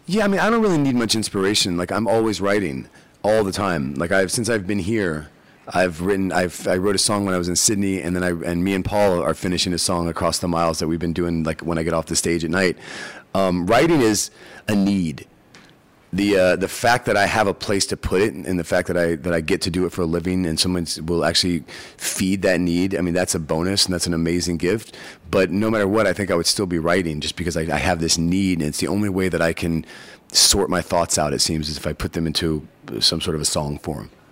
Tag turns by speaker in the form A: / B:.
A: Yeah, I mean, I don't really need much inspiration. Like, I'm always writing all the time. Like, since I've been here, I wrote a song when I was in Sydney, and then and me and Paul are finishing a song Across the Miles that we've been doing, like, when I get off the stage at night. Writing is a need. The fact that I have a place to put it, and the fact that I get to do it for a living, and someone will actually feed that need, I mean, that's a bonus, and that's an amazing gift. But no matter what, I think I would still be writing, just because I have this need, and it's the only way that I can sort my thoughts out, it seems, is if I put them into some sort of a song form.